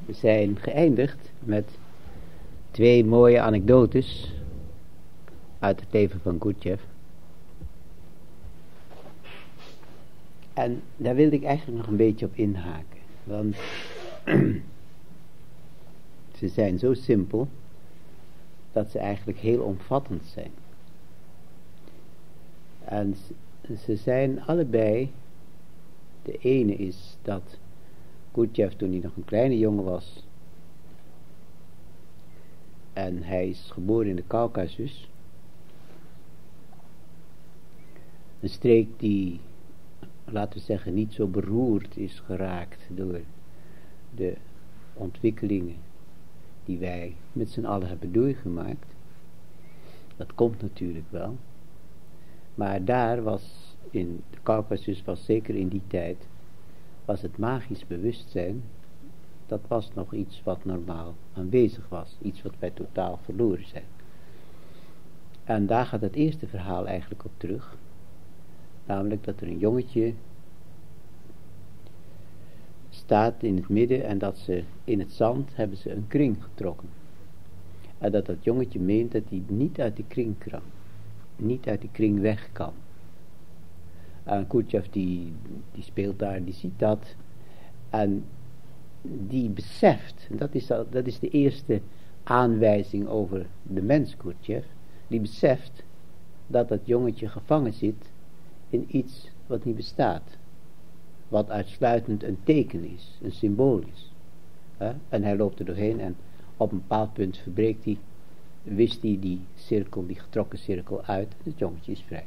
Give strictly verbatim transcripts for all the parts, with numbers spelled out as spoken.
We zijn geëindigd met twee mooie anekdotes uit het leven van Gurdjieff. En daar wilde ik eigenlijk nog een beetje op inhaken. Want ze zijn zo simpel dat ze eigenlijk heel omvattend zijn. En ze zijn allebei, de ene is dat Gurdjieff toen hij nog een kleine jongen was, en hij is geboren in de Kaukasus, een streek die, laten we zeggen, niet zo beroerd is geraakt door de ontwikkelingen die wij met z'n allen hebben doorgemaakt. Dat komt natuurlijk wel. Maar daar was, in de Kaukasus was zeker in die tijd, was het magisch bewustzijn, dat was nog iets wat normaal aanwezig was. Iets wat wij totaal verloren zijn. En daar gaat het eerste verhaal eigenlijk op terug. Namelijk dat er een jongetje staat in het midden en dat ze in het zand hebben ze een kring getrokken. En dat dat jongetje meent dat hij niet uit die kring kan. Niet uit die kring weg kan. En Gurdjieff die, die speelt daar, die ziet dat. En die beseft, en dat is, dat is de eerste aanwijzing over de mens Gurdjieff. Die beseft dat dat jongetje gevangen zit in iets wat niet bestaat. Wat uitsluitend een teken is, een symbool is. He? En hij loopt er doorheen en op een bepaald punt verbreekt hij, wist hij die cirkel, die getrokken cirkel uit, en het jongetje is vrij.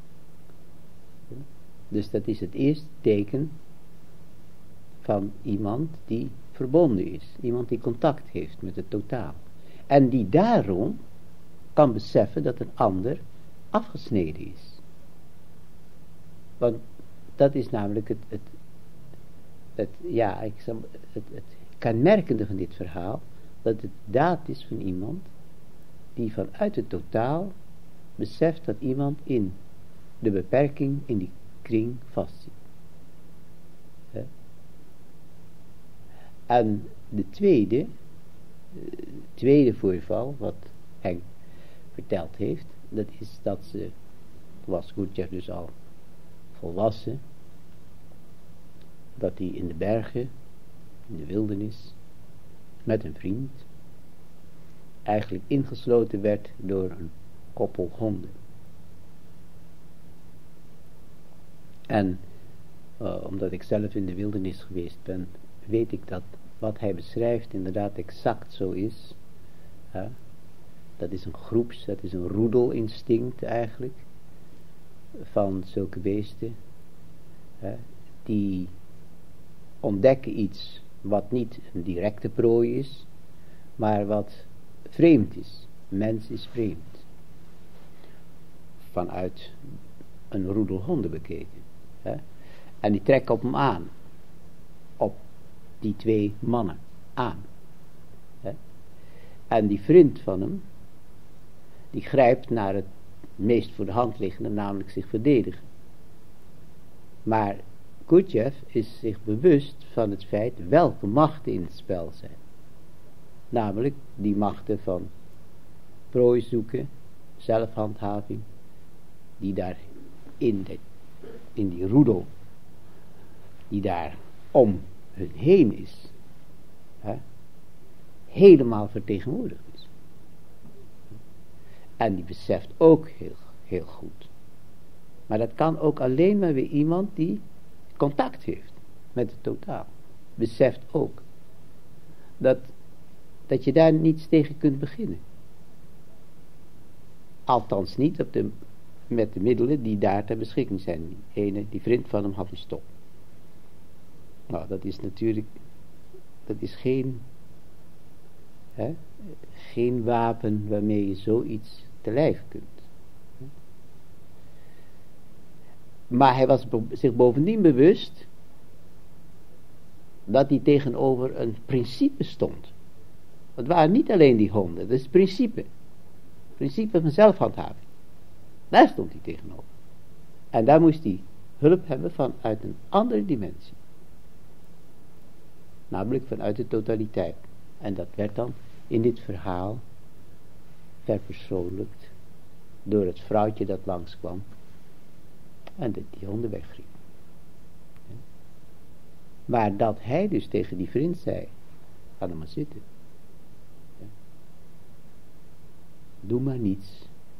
Dus dat is het eerste teken van iemand die verbonden is. Iemand die contact heeft met het totaal. En die daarom kan beseffen dat een ander afgesneden is. Want dat is namelijk het, het, het ja, ik zal, het, het kenmerkende van dit verhaal, dat het daad is van iemand die vanuit het totaal beseft dat iemand in de beperking, in die kring vastzit. He? En de tweede, uh, tweede voorval, wat hij verteld heeft, dat is dat ze, was Gurdjieff dus al volwassen, dat hij in de bergen, in de wildernis, met een vriend, eigenlijk ingesloten werd door een koppel honden. En uh, omdat ik zelf in de wildernis geweest ben, weet ik dat wat hij beschrijft inderdaad exact zo is. Uh, dat is een groeps, dat is een roedelinstinct eigenlijk, van zulke beesten. Uh, die ontdekken iets wat niet een directe prooi is, maar wat vreemd is. Mens is vreemd. Vanuit een roedel honden bekeken. Hè? En die trekken op hem aan. Op die twee mannen aan. Hè? En die vriend van hem, die grijpt naar het meest voor de hand liggende, namelijk zich verdedigen. Maar Gurdjieff is zich bewust van het feit welke machten in het spel zijn. Namelijk die machten van prooi zoeken, zelfhandhaving, die daar in, de, in die roedel, die daar om hun heen is, hè, helemaal vertegenwoordigd is. En die beseft ook heel, heel goed. Maar dat kan ook alleen maar weer iemand die contact heeft met het totaal. Beseft ook dat, dat je daar niets tegen kunt beginnen. Althans niet op de, met de middelen die daar ter beschikking zijn. Die ene, die vriend van hem had een stok. Nou, dat is natuurlijk, dat is geen, hè, geen wapen waarmee je zoiets te lijf kunt. Maar hij was zich bovendien bewust dat hij tegenover een principe stond. Het waren niet alleen die honden, dat is het principe. Het principe van zelfhandhaving. Daar stond hij tegenover. En daar moest hij hulp hebben vanuit een andere dimensie. Namelijk vanuit de totaliteit. En dat werd dan in dit verhaal verpersoonlijkt door het vrouwtje dat langskwam en dat die honden wegriep. Maar dat hij dus tegen die vriend zei, ga er maar zitten. Doe maar niets.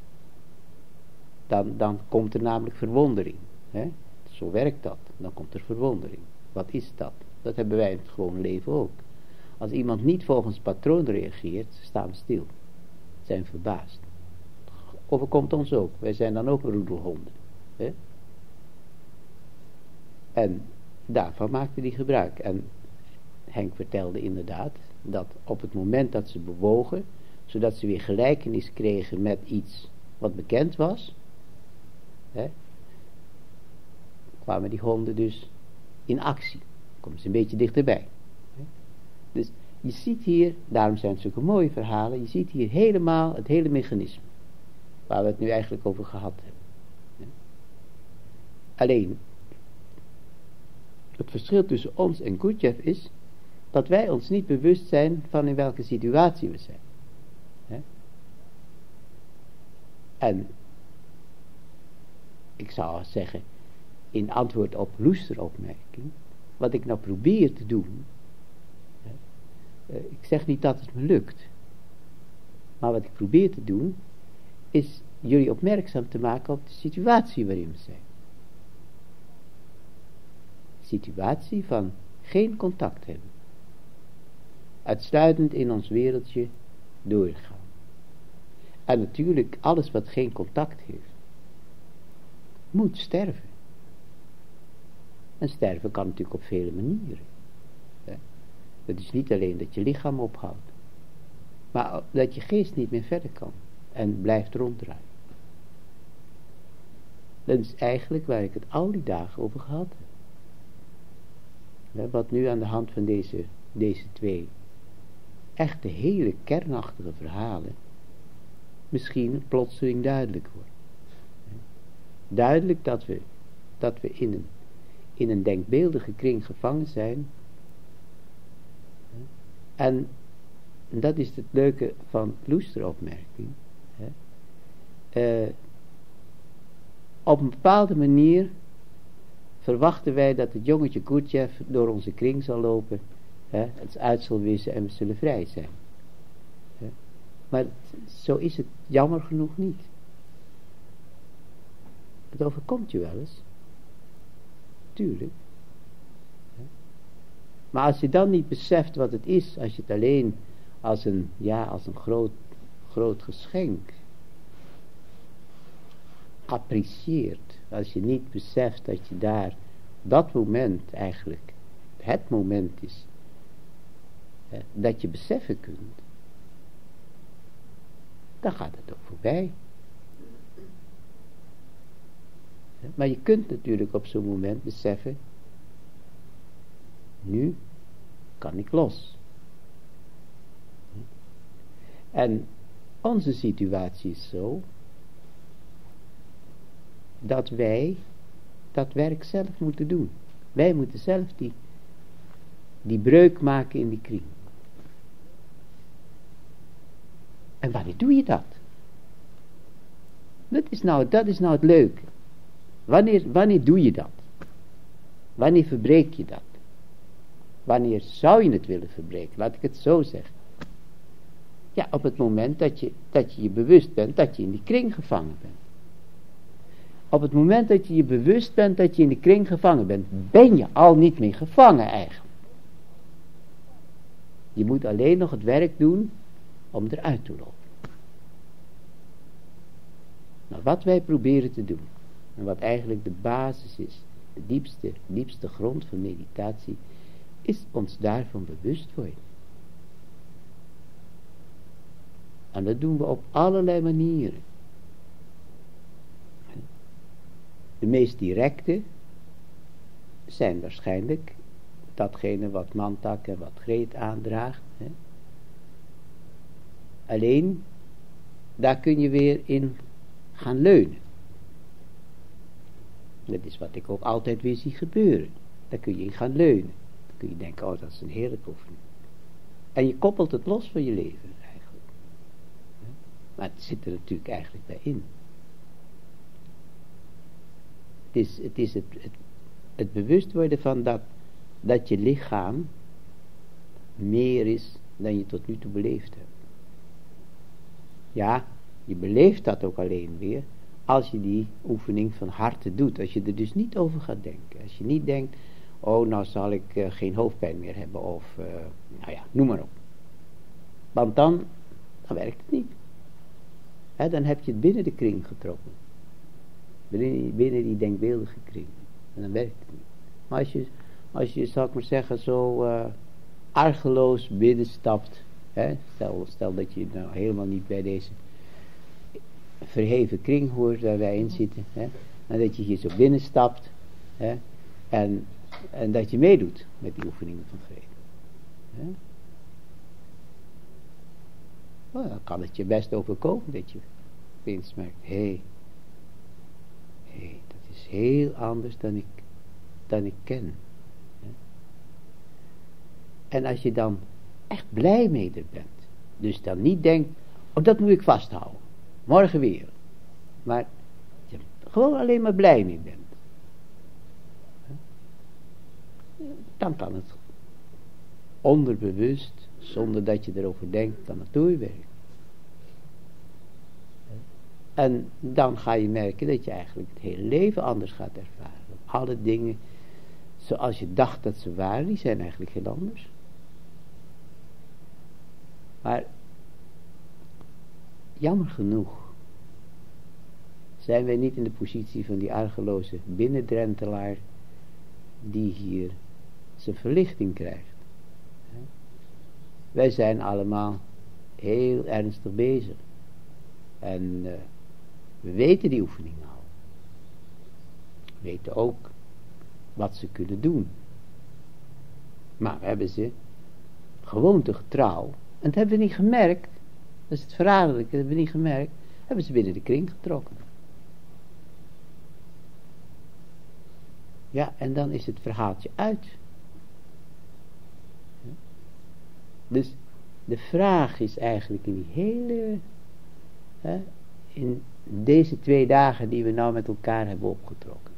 Dan, dan komt er namelijk verwondering. Hè? Zo werkt dat. Dan komt er verwondering. Wat is dat? Dat hebben wij in het gewone leven ook. Als iemand niet volgens patroon reageert, staan we stil. Zijn verbaasd. Overkomt ons ook. Wij zijn dan ook roedelhonden. Hè? En daarvan maakte hij gebruik. En Henk vertelde inderdaad dat op het moment dat ze bewogen, zodat ze weer gelijkenis kregen met iets wat bekend was, hè, kwamen die honden dus in actie. Komen ze een beetje dichterbij. Dus je ziet hier, daarom zijn het zulke mooie verhalen, je ziet hier helemaal het hele mechanisme waar we het nu eigenlijk over gehad hebben. Alleen, het verschil tussen ons en Gurdjieff is dat wij ons niet bewust zijn van in welke situatie we zijn. He? En ik zou zeggen, in antwoord op Loesteropmerking, wat ik nou probeer te doen, he, uh, ik zeg niet dat het me lukt, maar wat ik probeer te doen, is jullie opmerkzaam te maken op de situatie waarin we zijn. Situatie van geen contact hebben. Uitsluitend in ons wereldje doorgaan. En natuurlijk, alles wat geen contact heeft, moet sterven. En sterven kan natuurlijk op vele manieren. Het is niet alleen dat je lichaam ophoudt, maar dat je geest niet meer verder kan en blijft ronddraaien. Dat is eigenlijk waar ik het al die dagen over gehad heb. Wat nu aan de hand van deze, deze twee echte hele kernachtige verhalen misschien plotseling duidelijk wordt. Duidelijk dat we, dat we in, een, in een denkbeeldige kring gevangen zijn. En dat is het leuke van Loesteropmerking. Uh, op een bepaalde manier verwachten wij dat het jongetje Gurdjieff door onze kring zal lopen, hè, het uit zal wissen en we zullen vrij zijn. Hè. Maar zo is het jammer genoeg niet. Het overkomt je wel eens. Tuurlijk. Hè. Maar als je dan niet beseft wat het is, als je het alleen als een, ja, als een groot, groot geschenk apprecieert, als je niet beseft dat je daar dat moment eigenlijk het moment is hè, dat je beseffen kunt, dan gaat het ook voorbij. Maar je kunt natuurlijk op zo'n moment beseffen, nu kan ik los. En onze situatie is zo dat wij dat werk zelf moeten doen. Wij moeten zelf die, die breuk maken in die kring. En wanneer doe je dat? Dat is nou, dat is nou het leuke. Wanneer, wanneer doe je dat? Wanneer verbreek je dat? Wanneer zou je het willen verbreken? Laat ik het zo zeggen. Ja, op het moment dat je, dat je je bewust bent dat je in die kring gevangen bent. Op het moment dat je je bewust bent dat je in de kring gevangen bent, ben je al niet meer gevangen eigenlijk. Je moet alleen nog het werk doen om eruit te lopen. Nou, wat wij proberen te doen, en wat eigenlijk de basis is, de diepste, diepste grond van meditatie, is ons daarvan bewust worden. En dat doen we op allerlei manieren. De meest directe zijn waarschijnlijk datgene wat Mantak en wat Greet aandraagt. Hè. Alleen, daar kun je weer in gaan leunen. Dat is wat ik ook altijd weer zie gebeuren. Daar kun je in gaan leunen. kun je denken, oh dat is een heerlijke oefening. En je koppelt het los van je leven eigenlijk. Maar het zit er natuurlijk eigenlijk bij in. Het is het, is het, het, het bewust worden van dat, dat je lichaam meer is dan je tot nu toe beleefd hebt. Ja, je beleeft dat ook alleen weer als je die oefening van harte doet. Als je er dus niet over gaat denken. Als je niet denkt, oh nou zal ik uh, geen hoofdpijn meer hebben of, uh, nou ja, noem maar op. Want dan, dan werkt het niet. He, dan heb je het binnen de kring getrokken. Binnen, binnen die denkbeeldige kring. En dan werkt het niet. Maar als je, als je zal ik maar zeggen, zo uh, argeloos binnenstapt. He, stel, stel dat je nou helemaal niet bij deze verheven kring hoort waar wij in zitten. He, en dat je hier zo binnenstapt. He, en, en dat je meedoet met die oefeningen van vrede. He. Nou, dan kan het je best overkomen dat je opeens merkt, hé, hey, hey, dat is heel anders dan ik, dan ik ken. Ja. En als je dan echt blij mee er bent, dus dan niet denkt, oh dat moet ik vasthouden, morgen weer, maar je gewoon alleen maar blij mee bent, ja. Dan kan het onderbewust, zonder dat je erover denkt, kan het doorwerken. En dan ga je merken dat je eigenlijk het hele leven anders gaat ervaren. Alle dingen zoals je dacht dat ze waren, die zijn eigenlijk heel anders. Maar jammer genoeg zijn wij niet in de positie van die argeloze binnendrentelaar die hier zijn verlichting krijgt. Wij zijn allemaal heel ernstig bezig. En uh, we weten die oefening al. We weten ook wat ze kunnen doen. Maar we hebben ze gewoontegetrouw. En dat hebben we niet gemerkt. Dat is het verraderlijke, dat hebben we niet gemerkt. Hebben ze binnen de kring getrokken. Ja, en dan is het verhaaltje uit. Dus de vraag is eigenlijk in die hele, hè, in deze twee dagen die we nou met elkaar hebben opgetrokken,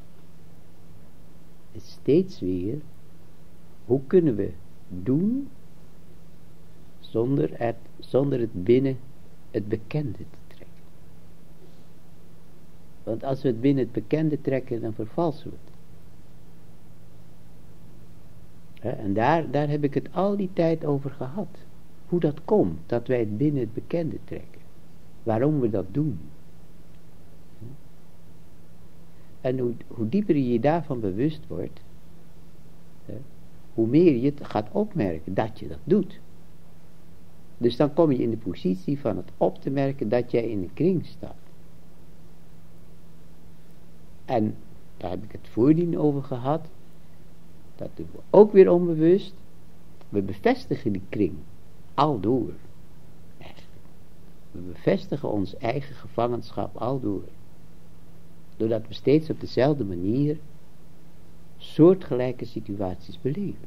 is steeds weer, hoe kunnen we doen zonder het, zonder het binnen het bekende te trekken. Want als we het binnen het bekende trekken, dan vervalsen we het. He, en daar, daar heb ik het al die tijd over gehad. Hoe dat komt, dat wij het binnen het bekende trekken. Waarom we dat doen. En hoe, hoe dieper je je daarvan bewust wordt, he, hoe meer je het gaat opmerken dat je dat doet. Dus dan kom je in de positie van het op te merken dat jij in een kring staat. En daar heb ik het voordien over gehad. Dat doen we ook weer onbewust. We bevestigen die kring. Aldoor. We bevestigen ons eigen gevangenschap aldoor. Doordat we steeds op dezelfde manier soortgelijke situaties beleven.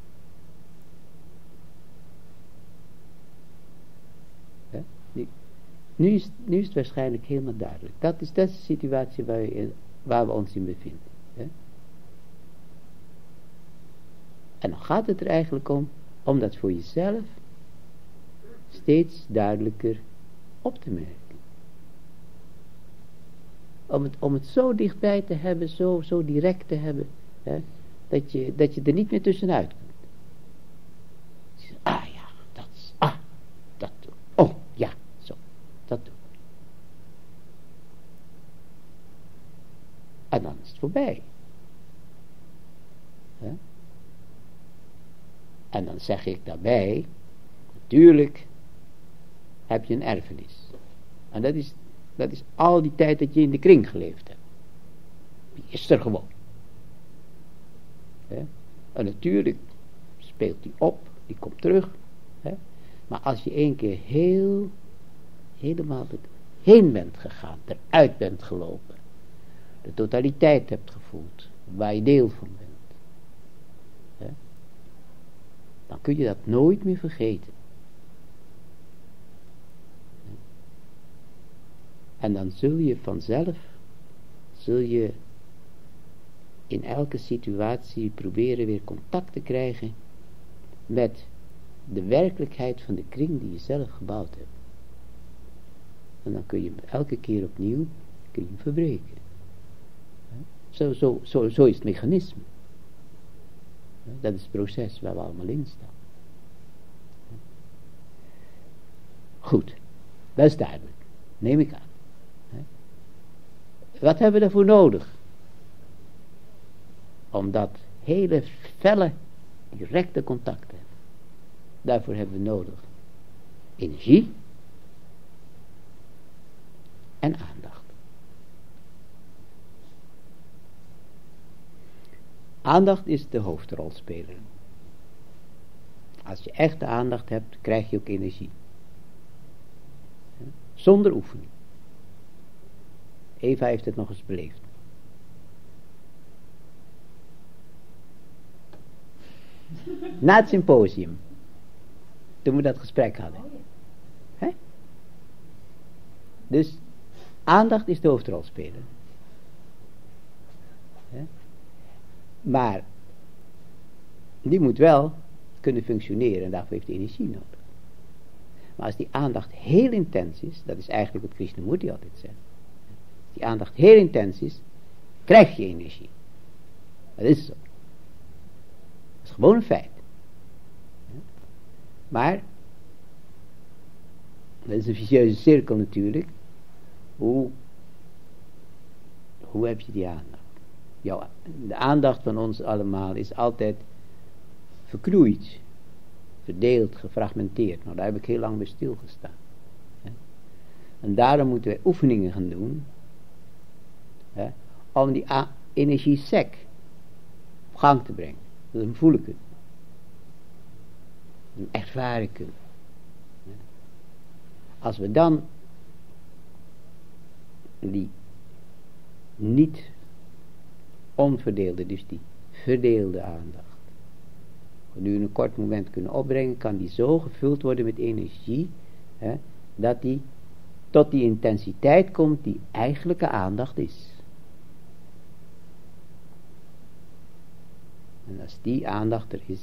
Ja? Nu, nu, is, nu is het waarschijnlijk helemaal duidelijk. Dat is, dat is de situatie waar we, waar we ons in bevinden. Ja? En dan gaat het er eigenlijk om, om dat voor jezelf steeds duidelijker op te merken. Om het, om het zo dichtbij te hebben, zo, zo direct te hebben, hè, dat, je, dat je er niet meer tussenuit kunt. Ah ja, dat is, ah, dat doen. Oh, ja, zo, dat doen. En dan is het voorbij. Hè? En dan zeg ik daarbij, natuurlijk heb je een erfenis. En dat is, dat is al die tijd dat je in de kring geleefd hebt. Die is er gewoon. He? En natuurlijk speelt die op, die komt terug. He? Maar als je één keer heel, helemaal heen bent gegaan, eruit bent gelopen, de totaliteit hebt gevoeld, waar je deel van bent. He? kun je dat nooit meer vergeten. En dan zul je vanzelf, zul je in elke situatie proberen weer contact te krijgen met de werkelijkheid van de kring die je zelf gebouwd hebt. En dan kun je hem elke keer opnieuw kun je hem verbreken. Zo, zo, zo, zo is het mechanisme. Dat is het proces waar we allemaal in staan. Goed, dat is duidelijk. Neem ik aan. Wat hebben we daarvoor nodig? Om dat hele felle, directe contact te hebben. Daarvoor hebben we nodig energie en aandacht. Aandacht is de hoofdrolspeler. Als je echte aandacht hebt, krijg je ook energie. Zonder oefening. Eva heeft het nog eens beleefd. Na het symposium. Toen we dat gesprek hadden. He? Dus aandacht is de hoofdrolspeler. He? Maar die moet wel kunnen functioneren en daarvoor heeft hij energie nodig. Maar als die aandacht heel intens is, dat is eigenlijk wat Krishnamurti altijd zegt. Als die aandacht heel intens is, krijg je energie. Dat is zo. Dat is gewoon een feit. Maar, dat is een vicieuze cirkel natuurlijk. Hoe, hoe heb je die aandacht? Jouw, de aandacht van ons allemaal is altijd verknoeid, verdeeld, gefragmenteerd. Nou, daar heb ik heel lang bij stilgestaan. En daarom moeten wij oefeningen gaan doen, hè, om die a- energie sec op gang te brengen. Dat we hem voelen kunnen. Hem ervaren kunnen. Als we dan die niet onverdeelde, dus die verdeelde aandacht, nu in een kort moment kunnen opbrengen, kan die zo gevuld worden met energie, hè, dat die tot die intensiteit komt die eigenlijke aandacht is. En als die aandacht er is,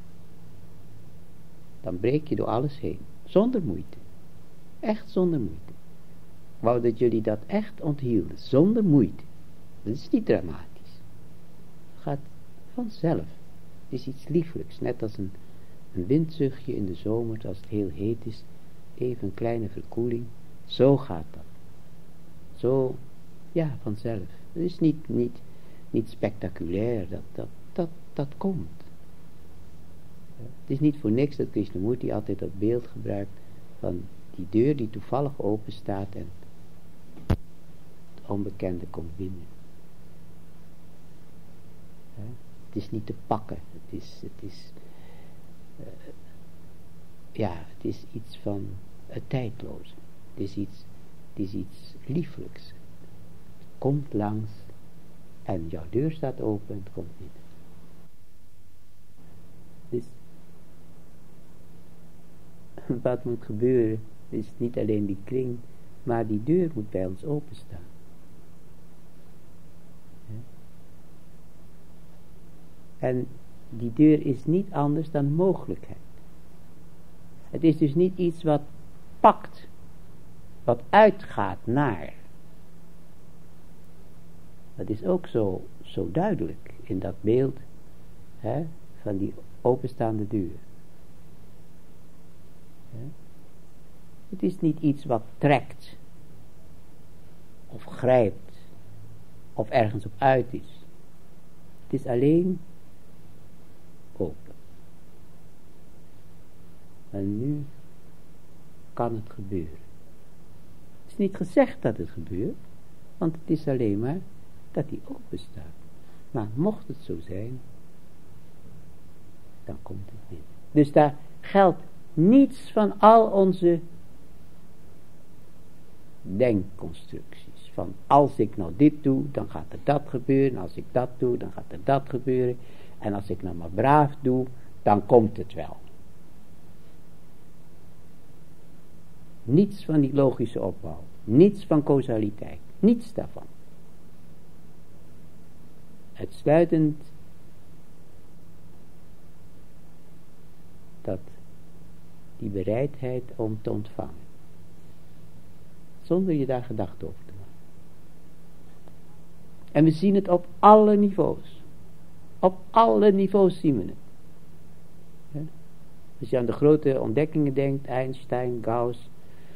dan breek je door alles heen, zonder moeite. Echt zonder moeite. Ik wou dat jullie dat echt onthielden, zonder moeite. Dat is niet dramatisch. Het gaat vanzelf. Het is iets lieflijks, net als een, een windzuchtje in de zomer, als het heel heet is, even een kleine verkoeling. Zo gaat dat. Zo, ja, vanzelf. Het is niet, niet, niet spectaculair, dat, dat, dat, dat komt. Het is niet voor niks dat Krishnamurti altijd dat beeld gebruikt van die deur die toevallig open staat en het onbekende komt binnen. Het is niet te pakken, het is, het is, uh, ja, het is iets van het tijdloze. Het is iets, het is iets lieflijks. Het komt langs en jouw deur staat open en het komt binnen. Dus wat moet gebeuren is niet alleen die kring, maar die deur moet bij ons openstaan. En die deur is niet anders dan mogelijkheid. Het is dus niet iets wat pakt, wat uitgaat naar. Dat is ook zo, zo duidelijk in dat beeld, hè, van die openstaande deur. Hè? Het is niet iets wat trekt, of grijpt, of ergens op uit is. Het is alleen open. En nu kan het gebeuren. Het is niet gezegd dat het gebeurt, want het is alleen maar dat die open staat. Maar mocht het zo zijn, dan komt het binnen. Dus daar geldt niets van al onze denkconstructies. Van als ik nou dit doe, dan gaat er dat gebeuren. Als ik dat doe, dan gaat er dat gebeuren. En als ik nou maar braaf doe, dan komt het wel. Niets van die logische opbouw. Niets van causaliteit. Niets daarvan. Uitsluitend dat die bereidheid om te ontvangen. Zonder je daar gedachten over te maken. En we zien het op alle niveaus. Op alle niveaus zien we het. Ja? Als je aan de grote ontdekkingen denkt, Einstein, Gauss,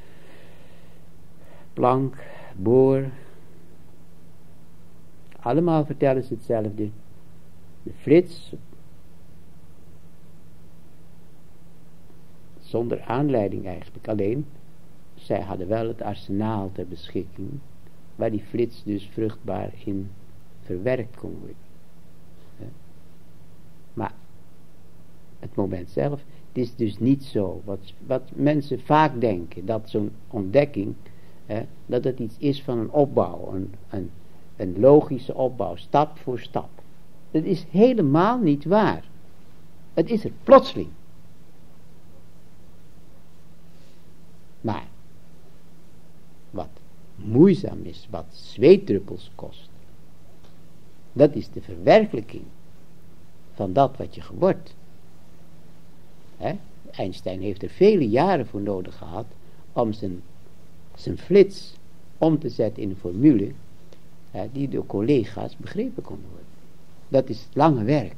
Planck, Bohr, allemaal vertellen ze hetzelfde. De flits, zonder aanleiding eigenlijk, alleen, zij hadden wel het arsenaal ter beschikking, waar die flits dus vruchtbaar in verwerkt kon worden. Ja. Maar het moment zelf, het is dus niet zo, wat, wat mensen vaak denken, dat zo'n ontdekking, hè, dat het iets is van een opbouw, een, een, een logische opbouw, stap voor stap. Dat is helemaal niet waar. Het is er plotseling. Maar, wat moeizaam is, wat zweetdruppels kost, dat is de verwerkelijking van dat wat je wordt. Hè? Einstein heeft er vele jaren voor nodig gehad om zijn, zijn flits om te zetten in een formule, hè, die door collega's begrepen kon worden. Dat is lange werk.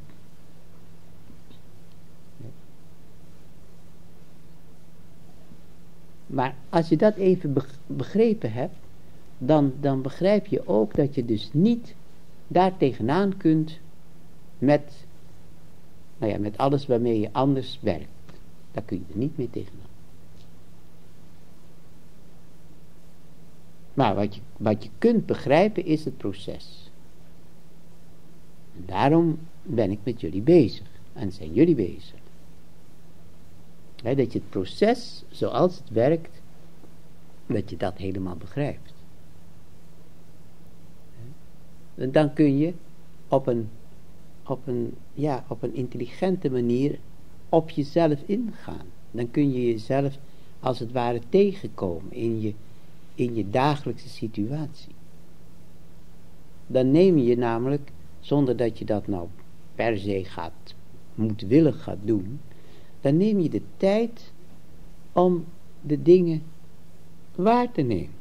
Maar als je dat even begrepen hebt, dan, dan begrijp je ook dat je dus niet daar tegenaan kunt met, nou ja, met alles waarmee je anders werkt. Daar kun je er niet mee tegenaan. Maar wat je, wat je kunt begrijpen is het proces. En daarom ben ik met jullie bezig. En zijn jullie bezig. He, dat je het proces, zoals het werkt, dat je dat helemaal begrijpt. En dan kun je op een, op een, ja, op een intelligente manier op jezelf ingaan. Dan kun je jezelf als het ware tegenkomen in je, in je dagelijkse situatie. Dan neem je namelijk, zonder dat je dat nou per se gaat, moedwillig gaat doen, dan neem je de tijd om de dingen waar te nemen.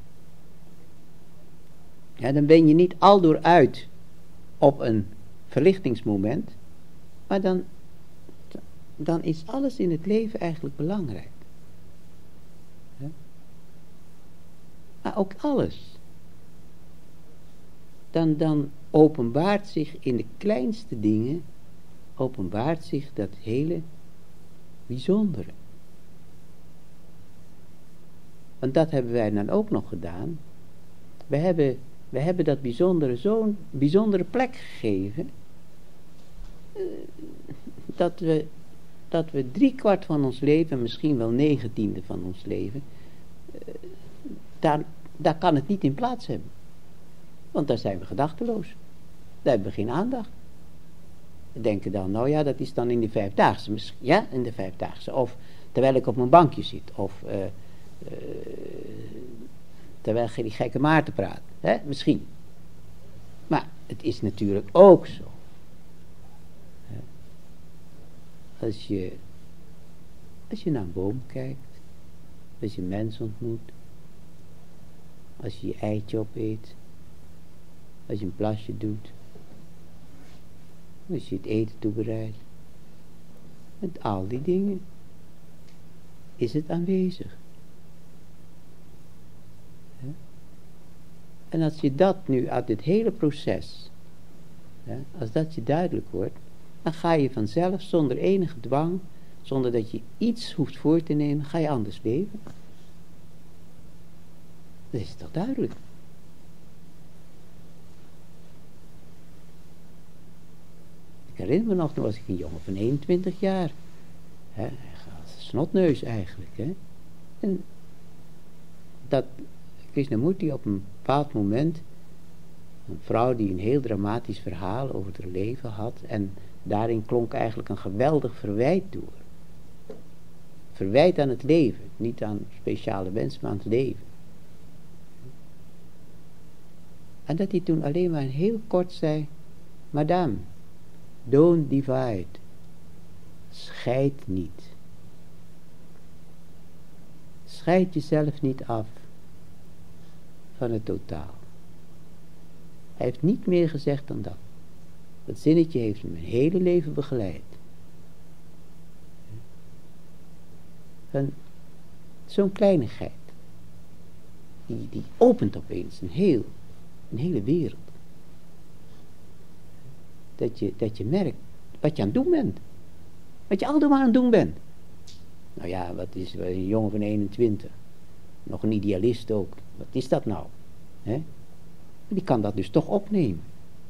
Ja, dan ben je niet aldoor uit op een verlichtingsmoment, maar dan, dan is alles in het leven eigenlijk belangrijk. Ja? Maar ook alles. Dan, dan openbaart zich in de kleinste dingen, openbaart zich dat hele bijzondere. Want dat hebben wij dan ook nog gedaan. We hebben, we hebben dat bijzondere zo'n bijzondere plek gegeven, uh, dat we, dat we drie kwart van ons leven, misschien wel negentiende van ons leven, uh, daar, daar kan het niet in plaats hebben. Want daar zijn we gedachteloos. Daar hebben we geen aandacht. We denken dan, nou ja, dat is dan in de vijfdaagse. Ja, in de vijfdaagse. Of terwijl ik op mijn bankje zit. Of uh, uh, terwijl die gekke Maarten praat. Hè? Misschien. Maar het is natuurlijk ook zo. Als je, als je naar een boom kijkt. Als je een mens ontmoet. Als je je eitje opeet. Als je een plasje doet. Als je het eten toebereidt. Met al die dingen is het aanwezig. Ja? En als je dat nu uit dit hele proces, ja, als dat je duidelijk wordt, dan ga je vanzelf zonder enige dwang, zonder dat je iets hoeft voor te nemen, ga je anders leven. Dat is toch duidelijk? Ik herinner me nog, toen was ik een jongen van eenentwintig jaar. Hè, snotneus eigenlijk. Hè. En dat Krishnamurti op een bepaald moment, een vrouw die een heel dramatisch verhaal over haar leven had, en daarin klonk eigenlijk een geweldig verwijt door. verwijt aan het leven. Niet aan speciale wens, maar aan het leven. En dat hij toen alleen maar heel kort zei, Madame, don't divide. Scheid niet. Scheid jezelf niet af van het totaal. Hij heeft niet meer gezegd dan dat. Dat zinnetje heeft hem mijn hele leven begeleid. En zo'n kleinigheid, die, die opent opeens een, heel, een hele wereld. Dat je, dat je merkt wat je aan het doen bent. Wat je altijd maar aan het doen bent. Nou ja, wat is een jongen van eenentwintig. Nog een idealist ook. Wat is dat nou? He? Die kan dat dus toch opnemen.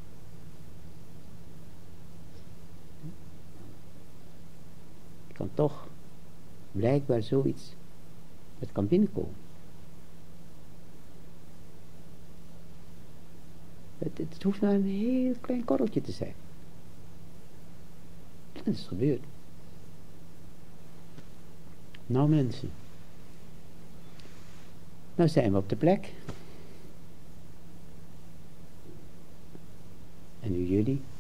Die kan toch blijkbaar zoiets, het kan binnenkomen. Het, het hoeft maar een heel klein korreltje te zijn. En dat is gebeurd. Nou mensen, nou zijn we op de plek. En nu jullie.